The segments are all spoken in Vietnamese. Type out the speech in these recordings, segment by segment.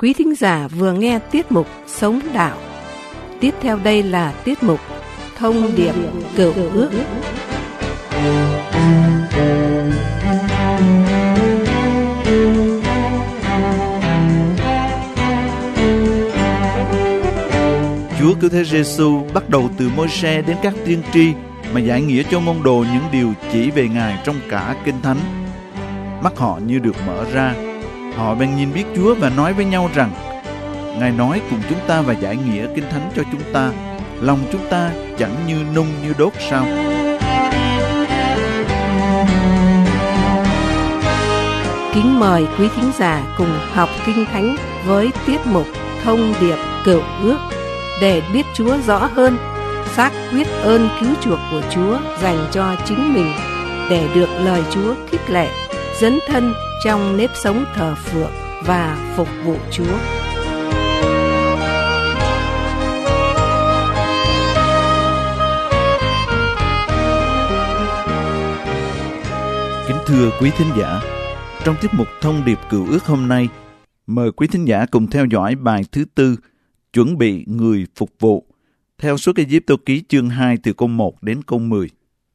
Quý thính giả vừa nghe tiết mục Sống Đạo. Tiếp theo đây là tiết mục Thông điệp Cựu Ước. Chúa Cứu Thế Giêsu bắt đầu từ Môi-se đến các tiên tri mà giải nghĩa cho môn đồ những điều chỉ về Ngài trong cả Kinh Thánh. Mắt họ như được mở ra, họ bèn nhìn biết Chúa và nói với nhau rằng: Ngài nói cùng chúng ta và giải nghĩa Kinh Thánh cho chúng ta, lòng chúng ta chẳng như nung như đốt sao? Kính mời quý thính giả cùng học Kinh Thánh với tiết mục Thông điệp Cựu Ước để biết Chúa rõ hơn, xác quyết ơn cứu chuộc của Chúa dành cho chính mình, để được lời Chúa khích lệ, dấn thân trong nếp sống thờ phượng và phục vụ Chúa. Kính thưa quý thính giả, trong tiết mục Thông điệp Cựu Ước hôm nay, mời quý thính giả cùng theo dõi bài thứ 4, Chuẩn bị người phục vụ, theo Xuất Ai-cập ký chương 2 từ câu 1 đến câu 10.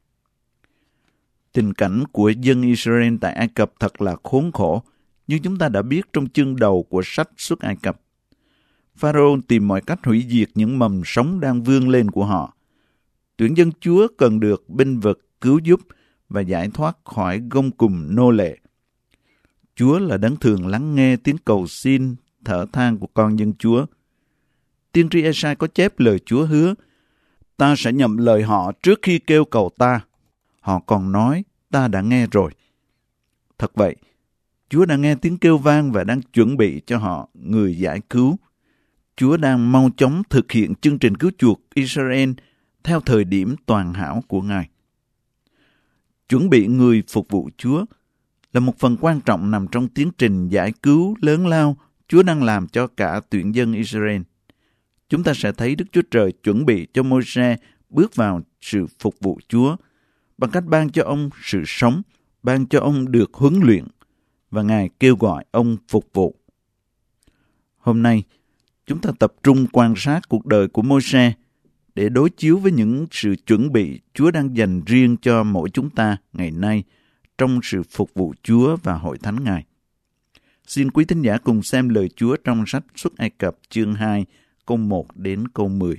Tình cảnh của dân Israel tại Ai Cập thật là khốn khổ, như chúng ta đã biết trong chương đầu của sách Xuất Ai Cập. Pharaoh tìm mọi cách hủy diệt những mầm sống đang vươn lên của họ. Tuyển dân Chúa cần được binh vực cứu giúp và giải thoát khỏi gông cùm nô lệ. Chúa là đấng thường lắng nghe tiếng cầu xin, thở than của con dân Chúa. Tiên tri Ê-sai có chép lời Chúa hứa: Ta sẽ nhậm lời họ trước khi kêu cầu ta. Họ còn nói: Ta đã nghe rồi. Thật vậy, Chúa đã nghe tiếng kêu vang và đang chuẩn bị cho họ người giải cứu. Chúa đang mau chóng thực hiện chương trình cứu chuộc Israel theo thời điểm toàn hảo của Ngài. Chuẩn bị người phục vụ Chúa là một phần quan trọng nằm trong tiến trình giải cứu lớn lao Chúa đang làm cho cả tuyển dân Israel. Chúng ta sẽ thấy Đức Chúa Trời chuẩn bị cho Môi-se bước vào sự phục vụ Chúa bằng cách ban cho ông sự sống, ban cho ông được huấn luyện, và Ngài kêu gọi ông phục vụ. Hôm nay, chúng ta tập trung quan sát cuộc đời của Môi-se để đối chiếu với những sự chuẩn bị Chúa đang dành riêng cho mỗi chúng ta ngày nay trong sự phục vụ Chúa và hội thánh Ngài. Xin quý thính giả cùng xem lời Chúa trong sách Xuất Ai Cập chương 2, câu 1 đến câu 10.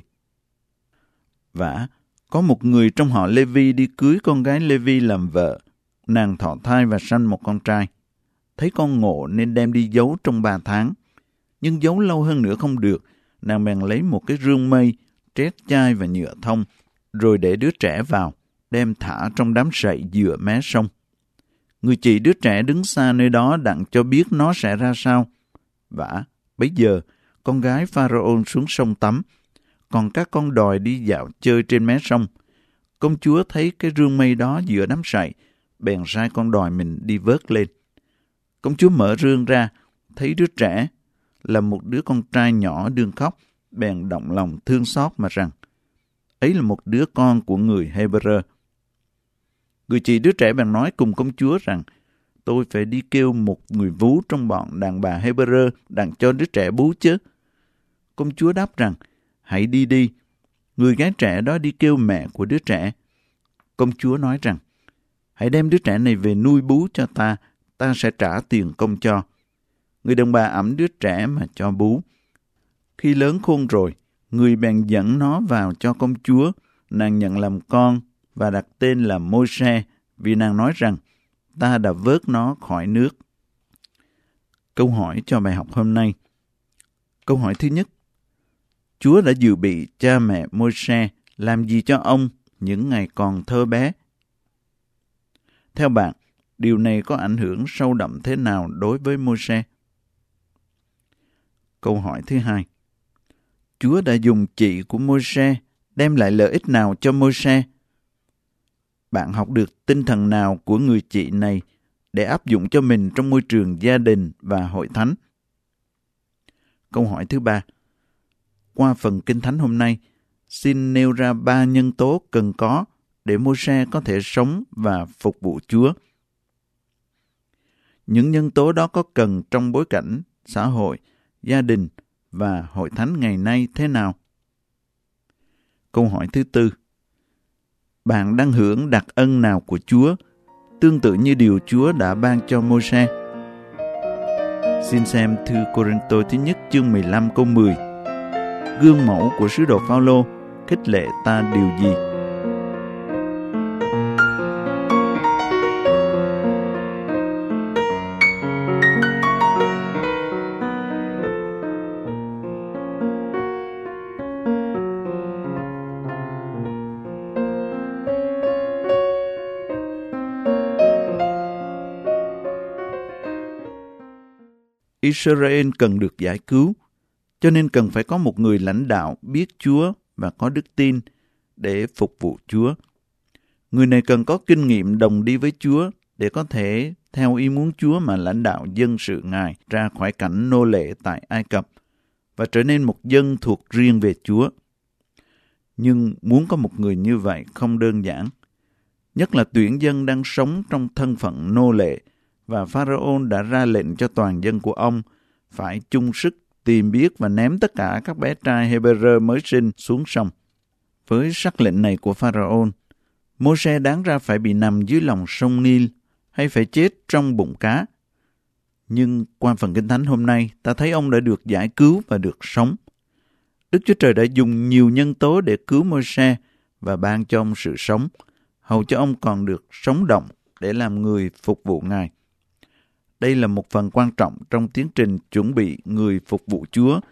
Vả, có một người trong họ Lê-vi đi cưới con gái Lê-vi làm vợ. Nàng thọ thai và sanh một con trai. Thấy con ngộ nên đem đi giấu trong 3 tháng. Nhưng giấu lâu hơn nữa không được, nàng bèn lấy một cái rương mây, trét chai và nhựa thông, rồi để đứa trẻ vào, đem thả trong đám sậy dừa mé sông. Người chị đứa trẻ đứng xa nơi đó đặng cho biết nó sẽ ra sao. Vả, bấy giờ, con gái Pharaoh xuống sông tắm, còn các con đòi đi dạo chơi trên mé sông. Công chúa thấy cái rương mây đó giữa đám sậy, bèn sai con đòi mình đi vớt lên. Công chúa mở rương ra, thấy đứa trẻ là một đứa con trai nhỏ đương khóc, bèn động lòng thương xót mà rằng: ấy là một đứa con của người Hebrew. Người chị đứa trẻ bèn nói cùng công chúa rằng: tôi phải đi kêu một người vú trong bọn đàn bà Hebrew đặng cho đứa trẻ bú chứ. Công chúa đáp rằng: hãy đi đi. Người gái trẻ đó đi kêu mẹ của đứa trẻ. Công chúa nói rằng: hãy đem đứa trẻ này về nuôi bú cho ta, ta sẽ trả tiền công cho. Người đàn bà ẵm đứa trẻ mà cho bú. Khi lớn khôn rồi, người bèn dẫn nó vào cho công chúa. Nàng nhận làm con và đặt tên là Môi-se, vì nàng nói rằng: ta đã vớt nó khỏi nước. Câu hỏi cho bài học hôm nay. Câu hỏi thứ nhất: Chúa đã dự bị cha mẹ Môi-se làm gì cho ông những ngày còn thơ bé? Theo bạn, điều này có ảnh hưởng sâu đậm thế nào đối với Môi-se? Câu hỏi thứ hai: Chúa đã dùng chị của Môi-se đem lại lợi ích nào cho Môi-se? Bạn học được tinh thần nào của người chị này để áp dụng cho mình trong môi trường gia đình và hội thánh? Câu hỏi thứ ba: qua phần Kinh Thánh hôm nay, xin nêu ra 3 nhân tố cần có để Môi-se có thể sống và phục vụ Chúa. Những nhân tố đó có cần trong bối cảnh xã hội gia đình và hội thánh ngày nay thế nào? Câu hỏi thứ tư. Bạn đang hưởng đặc ân nào của Chúa, tương tự như điều Chúa đã ban cho Môi-se? Xin xem thư Cô-rinh-tô thứ nhất chương 15 câu 10. Gương mẫu của sứ đồ Phao-lô khích lệ ta điều gì? Israel cần được giải cứu, cho nên cần phải có một người lãnh đạo biết Chúa và có đức tin để phục vụ Chúa. Người này cần có kinh nghiệm đồng đi với Chúa để có thể theo ý muốn Chúa mà lãnh đạo dân sự Ngài ra khỏi cảnh nô lệ tại Ai Cập và trở nên một dân thuộc riêng về Chúa. Nhưng muốn có một người như vậy không đơn giản, nhất là tuyển dân đang sống trong thân phận nô lệ, và Pharaoh đã ra lệnh cho toàn dân của ông phải chung sức tìm biết và ném tất cả các bé trai Hebrew mới sinh xuống sông. Với sắc lệnh này của Pharaoh, Môi-se đáng ra phải bị nằm dưới lòng sông Nil hay phải chết trong bụng cá. Nhưng qua phần Kinh Thánh hôm nay, ta thấy ông đã được giải cứu và được sống. Đức Chúa Trời đã dùng nhiều nhân tố để cứu Môi-se và ban cho ông sự sống, hầu cho ông còn được sống động để làm người phục vụ Ngài. Đây là một phần quan trọng trong tiến trình chuẩn bị người phục vụ Chúa.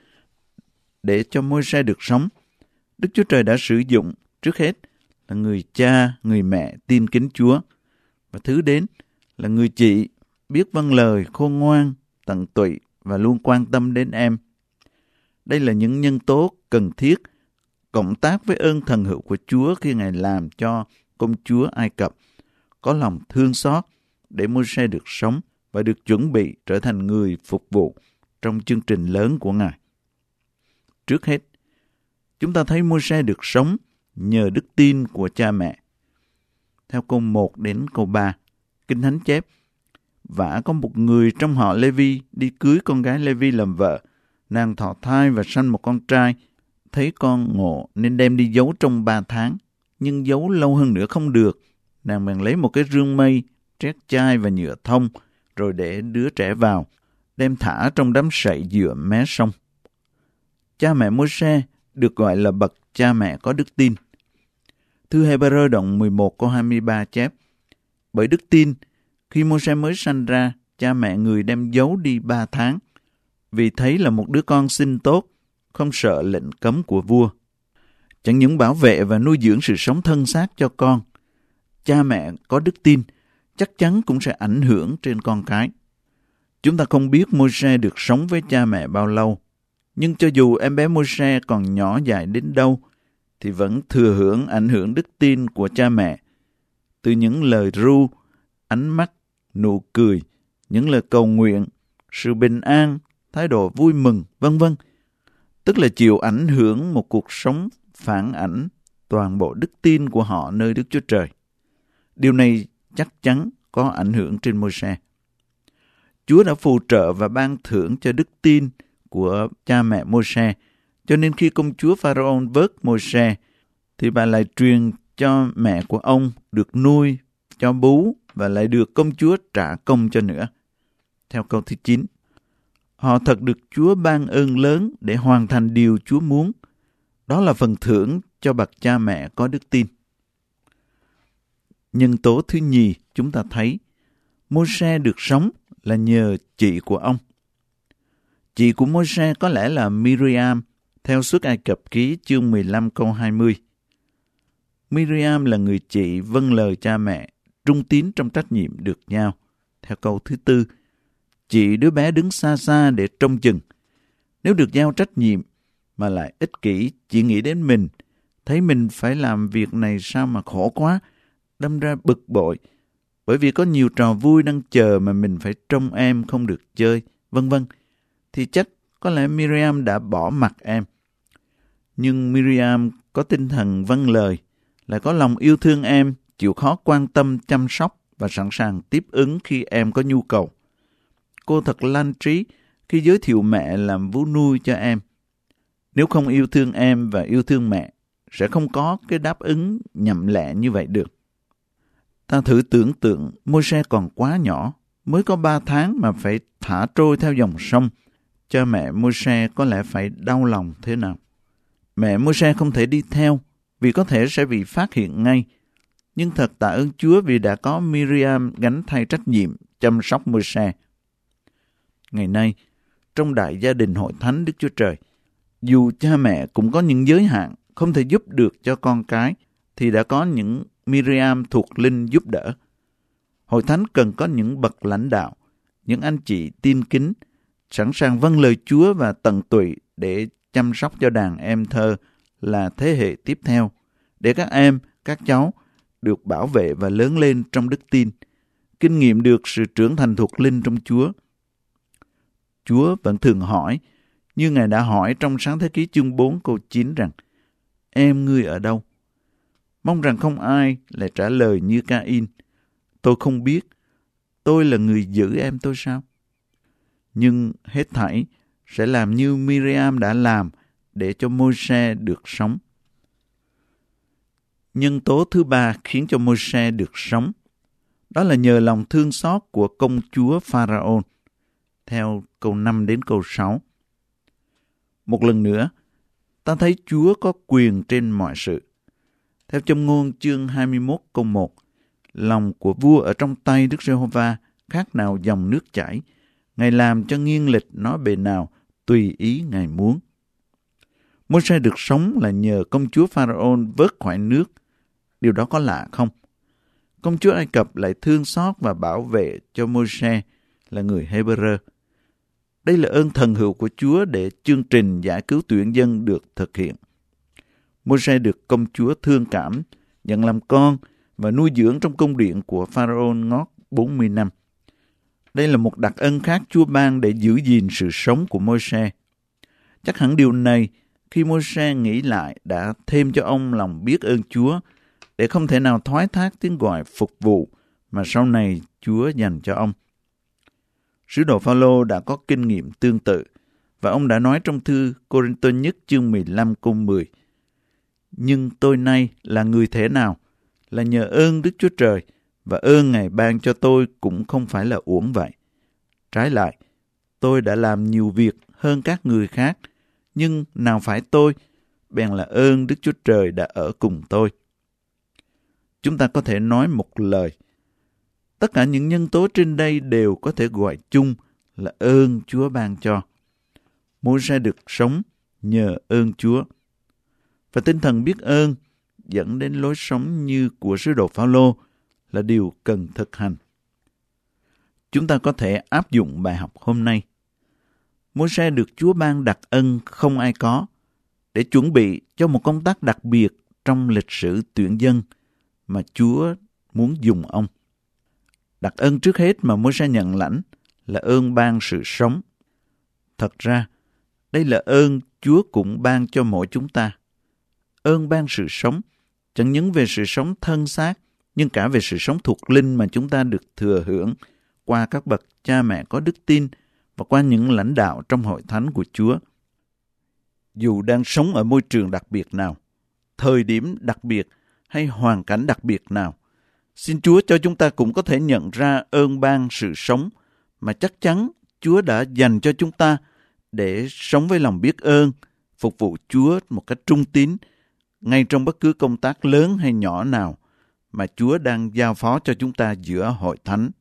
Để cho Môi-se được sống, Đức Chúa Trời đã sử dụng trước hết là người cha, người mẹ tin kính Chúa, và thứ đến là người chị biết vâng lời, khôn ngoan, tận tụy và luôn quan tâm đến em. Đây là những nhân tố cần thiết, cộng tác với ơn thần hữu của Chúa khi Ngài làm cho công chúa Ai Cập có lòng thương xót để Môi-se được sống và được chuẩn bị trở thành người phục vụ trong chương trình lớn của Ngài. Trước hết, chúng ta thấy Môi-se được sống nhờ đức tin của cha mẹ. Theo câu 1 đến câu 3, Kinh Thánh chép: Vả có một người trong họ Lê-vi đi cưới con gái Lê-vi làm vợ. Nàng thọ thai và sanh một con trai. Thấy con ngộ nên đem đi giấu trong 3 tháng. Nhưng giấu lâu hơn nữa không được. Nàng bèn lấy một cái rương mây, trét chai và nhựa thông, rồi để đứa trẻ vào, đem thả trong đám sậy dựa mé sông. Cha mẹ Môi-se được gọi là bậc cha mẹ có đức tin. Thư Hebrew đoạn 11 câu 23 chép: Bởi đức tin, khi Môi-se mới sanh ra, cha mẹ người đem giấu đi 3 tháng, vì thấy là một đứa con xinh tốt, không sợ lệnh cấm của vua. Chẳng những bảo vệ và nuôi dưỡng sự sống thân xác cho con, cha mẹ có đức tin chắc chắn cũng sẽ ảnh hưởng trên con cái. Chúng ta không biết Môi-se được sống với cha mẹ bao lâu, nhưng cho dù em bé Môi-se còn nhỏ dại đến đâu, thì vẫn thừa hưởng ảnh hưởng đức tin của cha mẹ. Từ những lời ru, ánh mắt, nụ cười, những lời cầu nguyện, sự bình an, thái độ vui mừng, vân vân. Tức là chịu ảnh hưởng một cuộc sống phản ảnh toàn bộ đức tin của họ nơi Đức Chúa Trời. Điều này chắc chắn có ảnh hưởng trên Môi-se. Chúa đã phù trợ và ban thưởng cho đức tin của cha mẹ Môi-se, cho nên khi công chúa Pharaoh vớt Môi-se, thì bà lại truyền cho mẹ của ông được nuôi, cho bú và lại được công chúa trả công cho nữa. Theo câu thứ 9, họ thật được Chúa ban ơn lớn để hoàn thành điều Chúa muốn. Đó là phần thưởng cho bậc cha mẹ có đức tin. Nhân tố thứ nhì chúng ta thấy Môi-se được sống là nhờ chị của ông. Chị của Môi-se có lẽ là Miriam, theo Xuất Ai Cập ký chương 15 câu 20. Miriam là người chị vâng lời cha mẹ, trung tín trong trách nhiệm được giao. Theo câu thứ 4, chị đứa bé đứng xa xa để trông chừng. Nếu được giao trách nhiệm mà lại ích kỷ, chỉ nghĩ đến mình, thấy mình phải làm việc này sao mà khổ quá, đâm ra bực bội, bởi vì có nhiều trò vui đang chờ mà mình phải trông em không được chơi, vân vân, thì chắc có lẽ Miriam đã bỏ mặc em. Nhưng Miriam có tinh thần vâng lời, lại có lòng yêu thương em, chịu khó quan tâm chăm sóc và sẵn sàng tiếp ứng khi em có nhu cầu. Cô thật lanh trí khi giới thiệu mẹ làm vú nuôi cho em. Nếu không yêu thương em và yêu thương mẹ, sẽ không có cái đáp ứng nhậm lẹ như vậy được. Ta thử tưởng tượng Môi-se còn quá nhỏ, mới có 3 tháng mà phải thả trôi theo dòng sông. Cha mẹ Môi-se có lẽ phải đau lòng thế nào. Mẹ Môi-se không thể đi theo, vì có thể sẽ bị phát hiện ngay. Nhưng thật tạ ơn Chúa vì đã có Miriam gánh thay trách nhiệm chăm sóc Môi-se. Ngày nay, trong đại gia đình hội thánh Đức Chúa Trời, dù cha mẹ cũng có những giới hạn, không thể giúp được cho con cái, thì đã có những Miriam thuộc linh giúp đỡ. Hội thánh cần có những bậc lãnh đạo, những anh chị tin kính, sẵn sàng vâng lời Chúa và tận tụy để chăm sóc cho đàn em thơ là thế hệ tiếp theo, để các em, các cháu được bảo vệ và lớn lên trong đức tin, kinh nghiệm được sự trưởng thành thuộc linh trong Chúa. Chúa vẫn thường hỏi, như Ngài đã hỏi trong Sáng Thế Ký chương 4 câu 9 rằng, em ngươi ở đâu? Mong rằng không ai lại trả lời như Ca-in, tôi không biết, tôi là người giữ em tôi sao? Nhưng hết thảy sẽ làm như Miriam đã làm để cho Môi-se được sống. Nhân tố thứ ba khiến cho Môi-se được sống, đó là nhờ lòng thương xót của công chúa Pharaon, theo câu 5 đến câu 6. Một lần nữa, ta thấy Chúa có quyền trên mọi sự. Theo Châm ngôn chương 21 câu 1, lòng của vua ở trong tay Đức Giê-hô-va khác nào dòng nước chảy. Ngài làm cho nghiêng lệch nó bề nào, tùy ý Ngài muốn. Môi-se được sống là nhờ công chúa Pharaon vớt khỏi nước. Điều đó có lạ không? Công chúa Ai Cập lại thương xót và bảo vệ cho Môi-se là người Hê-bơ-rơ. Đây là ơn thần hữu của Chúa để chương trình giải cứu tuyển dân được thực hiện. Môi-se được công chúa thương cảm, nhận làm con và nuôi dưỡng trong cung điện của Pharaon ngót 40 năm. Đây là một đặc ân khác Chúa ban để giữ gìn sự sống của Môi-se. Chắc hẳn điều này, khi Môi-se nghĩ lại, đã thêm cho ông lòng biết ơn Chúa, để không thể nào thoái thác tiếng gọi phục vụ mà sau này Chúa dành cho ông. Sứ đồ Phao-lô đã có kinh nghiệm tương tự, và ông đã nói trong thư Cô-rinh-tô nhất chương 15 câu 10. Nhưng tôi nay là người thế nào? Là nhờ ơn Đức Chúa Trời, và ơn Ngài ban cho tôi cũng không phải là uổng vậy. Trái lại, tôi đã làm nhiều việc hơn các người khác, nhưng nào phải tôi, bèn là ơn Đức Chúa Trời đã ở cùng tôi. Chúng ta có thể nói một lời, tất cả những nhân tố trên đây đều có thể gọi chung là ơn Chúa ban cho. Môi-se được sống nhờ ơn Chúa. Và tinh thần biết ơn dẫn đến lối sống như của sứ đồ Phao-lô là điều cần thực hành. Chúng ta có thể áp dụng bài học hôm nay. Môi-se được Chúa ban đặc ân không ai có, để chuẩn bị cho một công tác đặc biệt trong lịch sử tuyển dân mà Chúa muốn dùng ông. Đặc ân trước hết mà Môi-se nhận lãnh là ơn ban sự sống. Thật ra, đây là ơn Chúa cũng ban cho mỗi chúng ta. Ơn ban sự sống, chẳng những về sự sống thân xác, nhưng cả về sự sống thuộc linh mà chúng ta được thừa hưởng qua các bậc cha mẹ có đức tin và qua những lãnh đạo trong hội thánh của Chúa. Dù đang sống ở môi trường đặc biệt nào, thời điểm đặc biệt hay hoàn cảnh đặc biệt nào, xin Chúa cho chúng ta cũng có thể nhận ra ơn ban sự sống mà chắc chắn Chúa đã dành cho chúng ta để sống với lòng biết ơn, phục vụ Chúa một cách trung tín, ngay trong bất cứ công tác lớn hay nhỏ nào mà Chúa đang giao phó cho chúng ta giữa hội thánh.